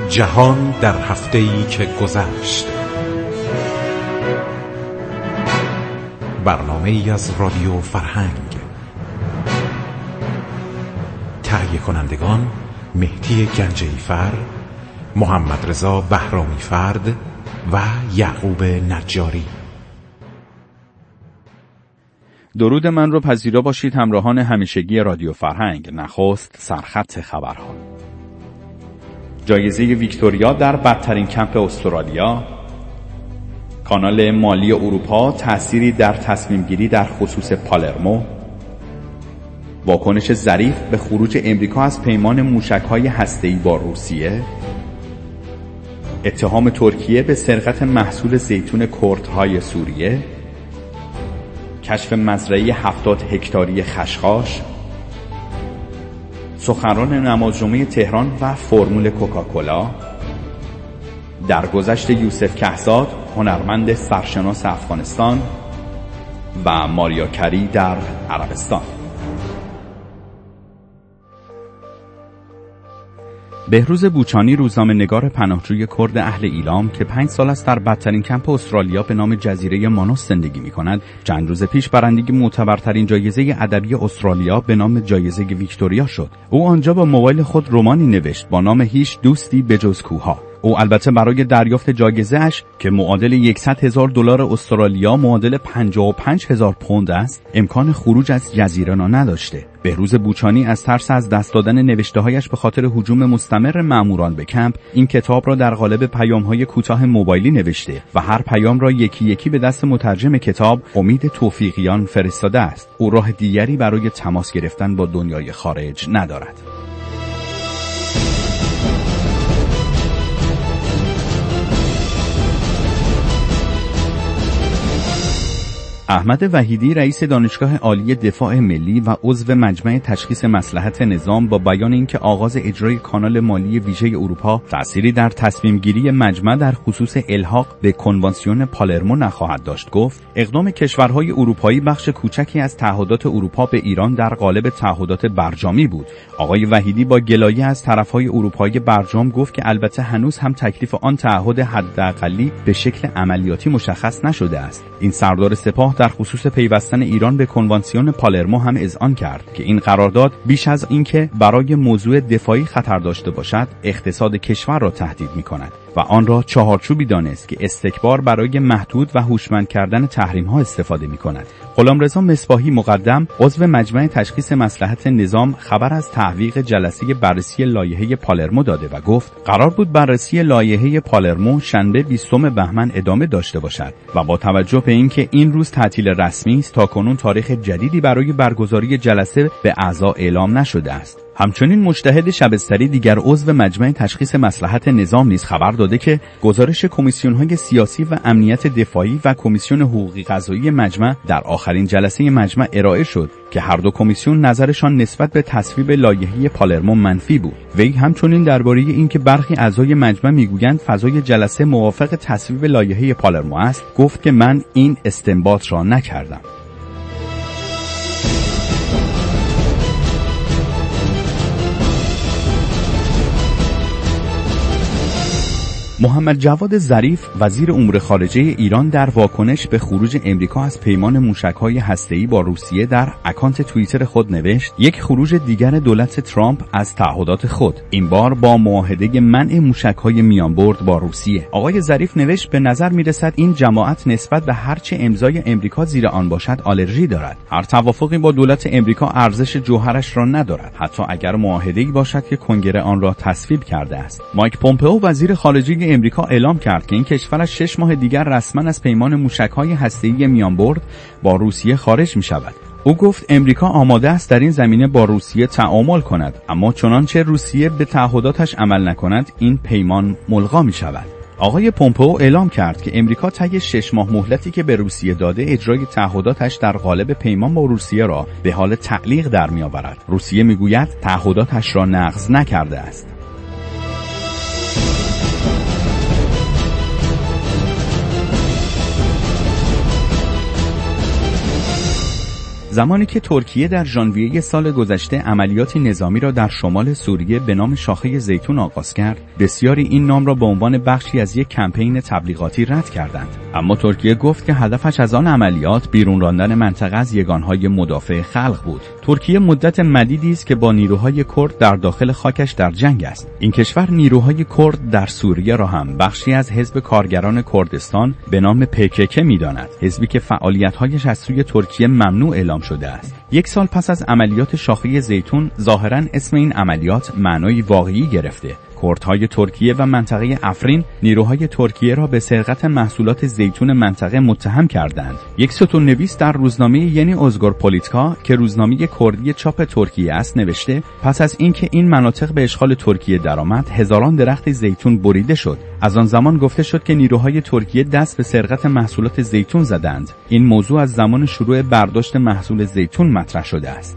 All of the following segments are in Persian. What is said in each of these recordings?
جهان در هفته‌ای که گذشت. برنامه‌ای از رادیو فرهنگ. تهیه کنندگان مهدی گنجی‌فر، محمد رضا بهرامی فرد و یعقوب نجاری. درود من رو پذیرا باشید همراهان همیشگی رادیو فرهنگ. نخست سرخط خبرها. جایزه ویکتوریا در بدترین کمپ استرالیا. کانال مالی اروپا تأثیری در تصمیم گیری در خصوص پالرمو. واکنش ظریف به خروج امریکا از پیمان موشک‌های هسته‌ای با روسیه. اتهام ترکیه به سرقت محصول زیتون کردهای سوریه. کشف مزرعه 70 هکتاری خشخاش. سخنران نماز جمعه تهران و فرمول کوکاکولا. درگذشت یوسف کهزاد، هنرمند سرشناس افغانستان و ماریا کری در عربستان. بهروز بوچانی، روزنامه‌نگار پناهجوی کرد اهل ایلام که 5 سال است در بدترین کمپ استرالیا به نام جزیره مانوس زندگی می‌کند، چند روز پیش برنده معتبرترین جایزه ادبی استرالیا به نام جایزه ویکتوریا شد. او آنجا با موبایل خود رمانی نوشت با نام هیچ دوستی بجز کوه‌ها. او البته برای دریافت جایزه‌اش که معادل $100,000 استرالیا معادل 55,000 پوند است، امکان خروج از جزیره را نداشته. بهروز بوچانی از ترس از دست دادن نوشته‌هایش به خاطر هجوم مستمر ماموران به کمپ، این کتاب را در قالب پیام‌های کوتاه موبایلی نوشته و هر پیام را یکی یکی به دست مترجم کتاب امید توفیقیان فرستاده است. او راه دیگری برای تماس گرفتن با دنیای خارج ندارد. احمد وحیدی، رئیس دانشگاه عالی دفاع ملی و عضو مجمع تشخیص مصلحت نظام، با بیان اینکه آغاز اجرای کانال مالی ویژه اروپا تأثیری در تصمیم گیری مجمع در خصوص الحاق به کنوانسیون پالرمو نخواهد داشت، گفت اقدام کشورهای اروپایی بخش کوچکی از تعهدات اروپا به ایران در قالب تعهدات برجامی بود. آقای وحیدی با گلایه از طرفهای اروپایی برجام گفت که البته هنوز هم تکلیف آن تعهد حداقلی به شکل عملیاتی مشخص نشده است. این سردار سپاه در خصوص پیوستن ایران به کنوانسیون پالرمو هم اذعان کرد که این قرارداد بیش از اینکه برای موضوع دفاعی خطر داشته باشد، اقتصاد کشور را تهدید می‌کند و آن را چهارچوبی دانست که استکبار برای محدود و هوشمند کردن تحریم‌ها استفاده می‌کند. غلامرضا مصباحی مقدم، عضو مجمع تشخیص مصلحت نظام، خبر از تعویق جلسه بررسی لایحه پالرمو داده و گفت قرار بود بررسی لایحه پالرمو شنبه 20 بهمن ادامه داشته باشد و با توجه به اینکه این روز تعطیل رسمی است، تاکنون تاریخ جدیدی برای برگزاری جلسه به اعضا اعلام نشده است. همچنین مجتهد شبستری، دیگر عضو مجمع تشخیص مصلحت نظام، نیز خبر داده که گزارش کمیسیون‌های سیاسی و امنیت دفاعی و کمیسیون حقوقی قضایی مجمع در آخرین جلسه مجمع ارائه شد که هر دو کمیسیون نظرشان نسبت به تصویب لایحه پالرمو منفی بود. وی همچنین درباره اینکه برخی اعضای مجمع میگویند فضای جلسه موافق تصویب لایحه پالرمو است، گفت که من این استنباط را نکردم. محمد جواد ظریف، وزیر امور خارجه ایران، در واکنش به خروج امریکا از پیمان موشک‌های هسته‌ای با روسیه در اکانت توییتر خود نوشت یک خروج دیگر دولت ترامپ از تعهدات خود، این بار با معاهده منع موشک‌های میانبرد با روسیه. آقای ظریف نوشت به نظر می‌رسد این جماعت نسبت به هر چه امضای امریکا زیر آن باشد آلرژی دارد. هر توافقی با دولت امریکا ارزش جوهرش را ندارد، حتی اگر معاهده‌ای باشد که کنگره آن را تصویب کرده است. مایک پومپئو، وزیر خارجه امریکا، اعلام کرد که این کشورش 6 ماه دیگر رسما از پیمان موشک‌های هسته‌ای میانبرد با روسیه خارج می‌شود. او گفت امریکا آماده است در این زمینه با روسیه تعامل کند، اما چنانچه روسیه به تعهداتش عمل نکند این پیمان ملغا می‌شود. آقای پومپئو اعلام کرد که امریکا طی 6 ماه مهلتی که به روسیه داده، اجرای تعهداتش در قالب پیمان با روسیه را به حال تعلیق در می‌آورد. روسیه می‌گوید تعهداتش را نقض نکرده است. زمانی که ترکیه در ژانویه سال گذشته عملیاتی نظامی را در شمال سوریه به نام شاخه زیتون آغاز کرد، بسیاری این نام را به عنوان بخشی از یک کمپین تبلیغاتی رد کردند. اما ترکیه گفت که هدفش از آن عملیات بیرون راندن منطقه از یگانهای مدافع خلق بود. ترکیه مدت مدیدی است که با نیروهای کرد در داخل خاکش در جنگ است. این کشور نیروهای کرد در سوریه را هم بخشی از حزب کارگران کردستان به نام PKK می‌داند، حزبی که فعالیت‌هایش از سوی ترکیه ممنوع اعلام شده است. یک سال پس از عملیات شاخه زیتون ظاهراً اسم این عملیات معنای واقعی گرفته. کردهای ترکیه و منطقه افرین نیروهای ترکیه را به سرقت محصولات زیتون منطقه متهم کردند. یک ستون‌نویس در روزنامه یعنی اوزگور پولیتیکا که روزنامه کردی چاپ ترکیه است نوشته پس از اینکه این مناطق به اشغال ترکیه درآمد، هزاران درخت زیتون بریده شد. از آن زمان گفته شد که نیروهای ترکیه دست به سرقت محصولات زیتون زدند. این موضوع از زمان شروع برداشت محصول زیتون مطرح شده است.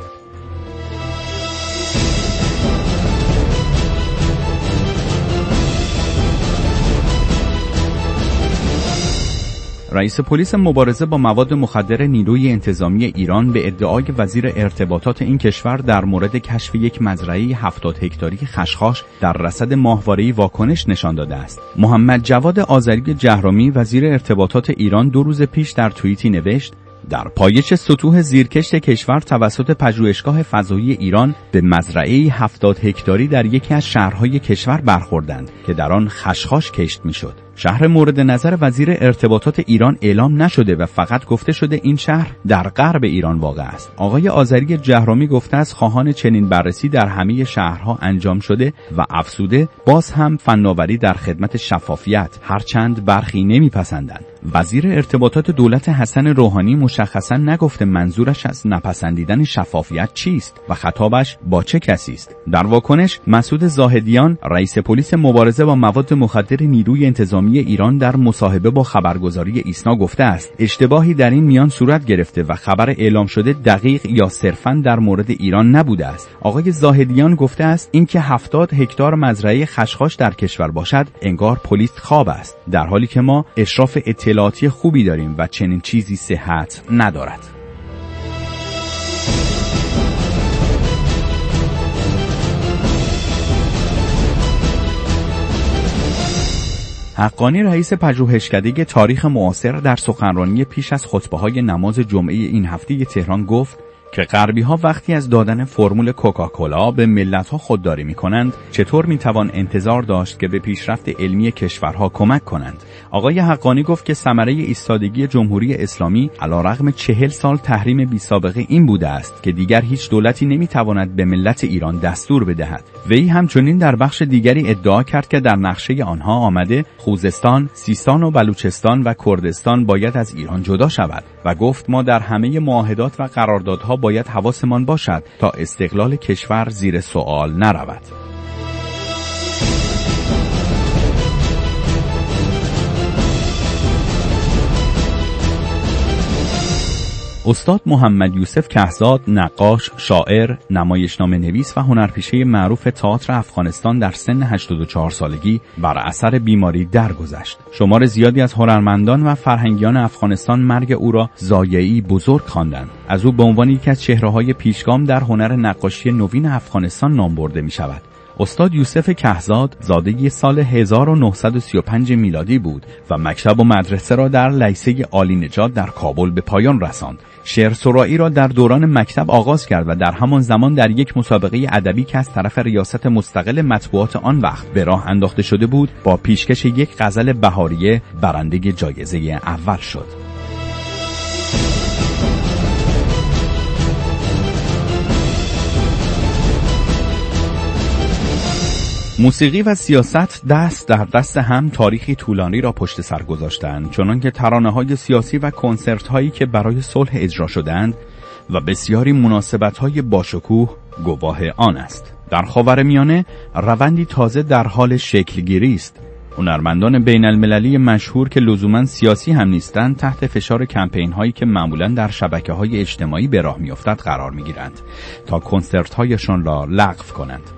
رئیس پلیس مبارزه با مواد مخدر نیروی انتظامی ایران به ادعای وزیر ارتباطات این کشور در مورد کشف یک مزرعه 70 هکتاری خشخاش در رصد ماهواره‌ای واکنش نشان داده است. محمد جواد آذری جهرمی وزیر ارتباطات ایران 2 روز پیش در توییتی نوشت: در پایش سطوح زیرکشت کشور توسط پژوهشگاه فضایی ایران به مزرعه 70 هکتاری در یکی از شهرهای کشور برخوردند که در آن خشخاش کشت میشد. شهر مورد نظر وزیر ارتباطات ایران اعلام نشده و فقط گفته شده این شهر در غرب ایران واقع است. آقای آذری جهرمی گفته است خواهان چنین بررسی در همه شهرها انجام شده و افزوده باز هم فناوری در خدمت شفافیت، هرچند برخی نمیپسندند. وزیر ارتباطات دولت حسن روحانی مشخصا نگفته منظورش از نپسندیدن شفافیت چیست و خطابش با چه کسی است. در واکنش مسعود زاهدیان رئیس پلیس مبارزه با مواد مخدر نیروی انتظامی ایران در مصاحبه با خبرگزاری ایسنا گفته است اشتباهی در این میان صورت گرفته و خبر اعلام شده دقیق یا صرفاً در مورد ایران نبوده است. آقای زاهدیان گفته است اینکه 70 هکتار مزرعه خشخاش در کشور باشد انگار پلیس خواب است، در حالی که ما اشراف اطلاعاتی خوبی داریم و چنین چیزی صحت ندارد. حقانی رئیس پژوهشکده تاریخ معاصر در سخنرانی پیش از خطبه‌های نماز جمعه این هفته تهران گفت که غربی‌ها وقتی از دادن فرمول کوکاکولا به ملت‌ها خودداری می‌کنند، چطور می‌توان انتظار داشت که به پیشرفت علمی کشورها کمک کنند؟ آقای حقانی گفت که ثمره ایستادگی جمهوری اسلامی علیرغم 40 سال تحریم بی‌سابقه این بوده است که دیگر هیچ دولتی نمی‌تواند به ملت ایران دستور بدهد. وی همچنین در بخش دیگری ادعا کرد که در نقشه آنها آمده خوزستان، سیستان و بلوچستان و کردستان باید از ایران جدا شود و گفت ما در همه معاهدات و قراردادها باید حواسمان باشد تا استقلال کشور زیر سوال نرود. استاد محمد یوسف کهزاد، نقاش، شاعر، نمایشنامه نویس و هنرپیشه معروف تئاتر افغانستان در سن 84 سالگی بر اثر بیماری درگذشت. شمار زیادی از هنرمندان و فرهنگیان افغانستان مرگ او را ضایعه‌ای بزرگ خواندند. از او به عنوان یکی از چهره‌های پیشگام در هنر نقاشی نوین افغانستان نام برده می‌شود. استاد یوسف کهزاد زاده سال 1935 میلادی بود و مکتب و مدرسه را در لیسه عالی نژاد در کابل به پایان رساند. شعر سرایی را در دوران مکتب آغاز کرد و در همان زمان در یک مسابقه ادبی که از طرف ریاست مستقل مطبوعات آن وقت به راه انداخته شده بود، با پیشکش یک غزل بهاریه برنده جایزه اول شد. موسیقی و سیاست دست در دست هم تاریخی طولانی را پشت سر گذاشتند، چنانکه ترانه‌های سیاسی و کنسرت‌هایی که برای صلح اجرا شدند و بسیاری مناسبت‌های باشکوه گواه آن است. در خاورمیانه روندی تازه در حال شکلگیری است. هنرمندان بین المللی مشهور که لزوماً سیاسی هم نیستند تحت فشار کمپین‌هایی که معمولاً در شبکه‌های اجتماعی به راه می‌افتد قرار می‌گیرند تا کنسرت‌هایشان را لغو کنند.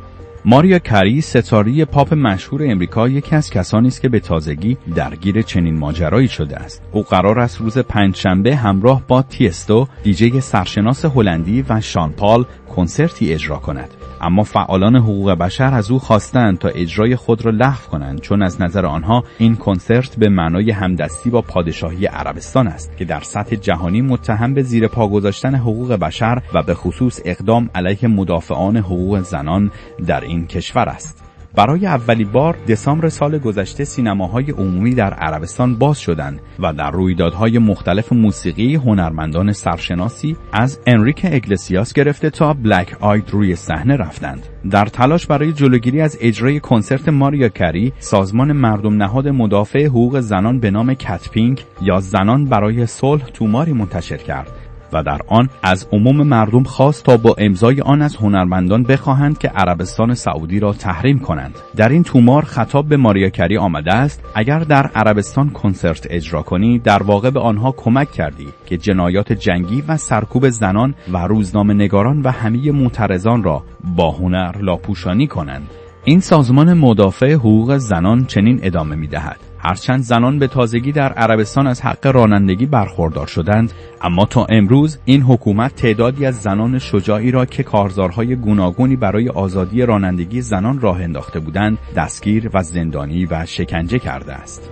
ماریا کری، ستاره پاپ مشهور امریکا، یکی از کسانی است که به تازگی درگیر چنین ماجرایی شده است. او قرار است روز پنجشنبه همراه با تیستو، دیجی سرشناس هلندی، و شان پال کنسرتی اجرا کند. اما فعالان حقوق بشر از او خواستند تا اجرای خود را لغو کنند، چون از نظر آنها این کنسرت به معنای همدستی با پادشاهی عربستان است که در سطح جهانی متهم به زیر پا گذاشتن حقوق بشر و به خصوص اقدام علیه مدافعان حقوق زنان در این کشور است. برای اولین بار دسامبر سال گذشته سینماهای عمومی در عربستان باز شدند و در رویدادهای مختلف موسیقی هنرمندان سرشناسی از انریک اگلسیاس گرفته تا بلک آید روی صحنه رفتند. در تلاش برای جلوگیری از اجرای کنسرت ماریا کری، سازمان مردم نهاد مدافع حقوق زنان به نام کت پینک یا زنان برای صلح توماری منتشر کرد و در آن از عموم مردم خواست تا با امضای آن از هنرمندان بخواهند که عربستان سعودی را تحریم کنند. در این تومار خطاب به ماریا کری آمده است: اگر در عربستان کنسرت اجرا کنی، در واقع به آنها کمک کردی که جنایات جنگی و سرکوب زنان و روزنامه‌نگاران و همه معترضان را با هنر لاپوشانی کنند. این سازمان مدافع حقوق زنان چنین ادامه می‌دهد: هرچند زنان به تازگی در عربستان از حق رانندگی برخوردار شدند، اما تا امروز این حکومت تعدادی از زنان شجاعی را که کارزارهای گوناگونی برای آزادی رانندگی زنان راه انداخته بودند، دستگیر و زندانی و شکنجه کرده است.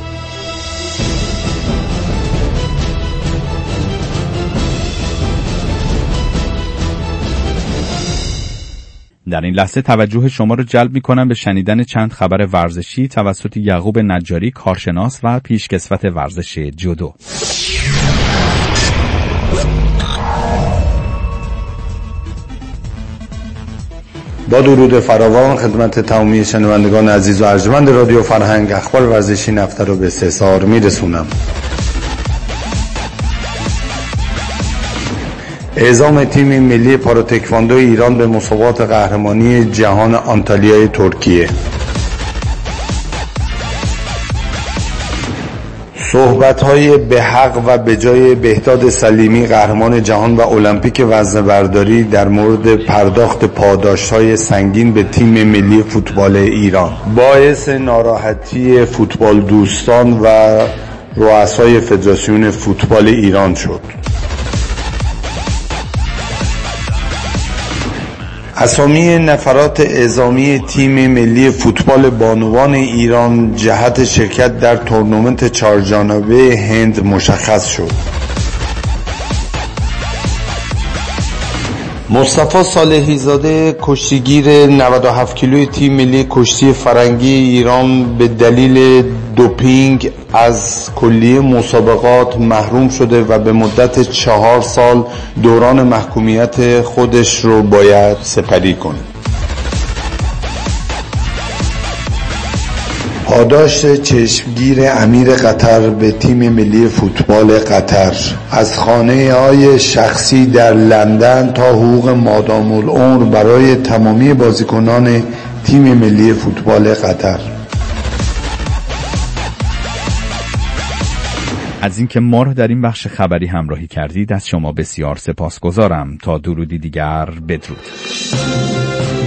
در این لحظه توجه شما را جلب می‌کنم به شنیدن چند خبر ورزشی توسط یعقوب نجاری، کارشناس و پیشکسوت ورزش جودو. با درود فراوان خدمت تمامی شنوندگان عزیز و ارجمند رادیو فرهنگ، اخبار ورزشی نفته رو به استحضار میرسونم. اعزام تیم ملی پاراتکواندو ایران به مسابقات قهرمانی جهان آنتالیای ترکیه. صحبت‌های به حق و به جای بهداد سلیمی، قهرمان جهان و المپیک وزنه‌برداری، در مورد پرداخت پاداش‌های سنگین به تیم ملی فوتبال ایران باعث ناراحتی فوتبال دوستان و رؤسای فدراسیون فوتبال ایران شد. اسامی نفرات اعزامی تیم ملی فوتبال بانوان ایران جهت شرکت در تورنمنت چهارجانبه هند مشخص شد. مصطفی صالحی زاده، کشتیگیر 97 کیلوی تیم ملی کشتی فرنگی ایران، به دلیل دوپینگ از کلیه مسابقات محروم شده و به مدت 4 سال دوران محکومیت خودش رو باید سپری کنه. پاداش چشمگیر امیر قطر به تیم ملی فوتبال قطر، از خانه‌های شخصی در لندن تا حقوق مادام العمر برای تمامی بازیکنان تیم ملی فوتبال قطر. از اینکه ما را در این بخش خبری همراهی کردید از شما بسیار سپاسگزارم. تا درودی دیگر، بدرود.